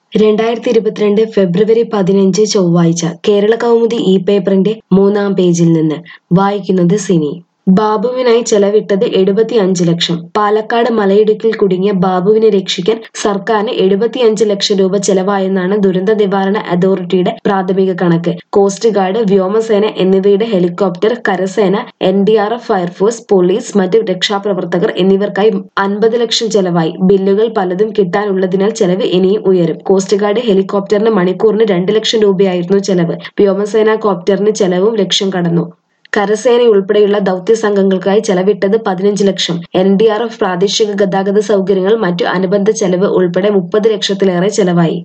2022 ഫെബ്രുവരി 15 ചൊവ്വാഴ്ച കേരള കൗമുദി ഈ പേപ്പറിന്റെ 3-ാം പേജിൽ നിന്ന് വായിക്കുന്നത് സിനി. ബാബുവിനായി ചെലവിട്ടത് 75 ലക്ഷം. പാലക്കാട് മലയിടുക്കിൽ കുടുങ്ങിയ ബാബുവിനെ രക്ഷിക്കാൻ സർക്കാരിന് 75 ലക്ഷം രൂപ ചെലവായെന്നാണ് ദുരന്ത നിവാരണ അതോറിറ്റിയുടെ പ്രാഥമിക കണക്ക്. കോസ്റ്റ് ഗാർഡ്, വ്യോമസേന എന്നിവയുടെ ഹെലികോപ്റ്റർ, കരസേന, NDRF, ഫയർഫോഴ്സ്, പോലീസ്, മറ്റ് രക്ഷാപ്രവർത്തകർ എന്നിവർക്കായി 50 ലക്ഷം ചെലവായി. ബില്ലുകൾ പലതും കിട്ടാനുള്ളതിനാൽ ചെലവ് ഇനിയും ഉയരും. കോസ്റ്റ് ഗാർഡ് ഹെലികോപ്റ്ററിന് മണിക്കൂറിന് 2 ലക്ഷം രൂപയായിരുന്നു ചെലവ്. വ്യോമസേന കോപ്റ്ററിന് ചെലവും ലക്ഷം കടന്നു. കരസേനയുൾപ്പെടെയുള്ള ദൗത്യ സംഘങ്ങൾക്കായി ചെലവിട്ടത് 15 ലക്ഷം. NDRF, പ്രാദേശിക ഗതാഗത സൗകര്യങ്ങൾ, മറ്റു അനുബന്ധ ചെലവ് ഉൾപ്പെടെ 30 ലക്ഷത്തിലേറെ ചെലവായി.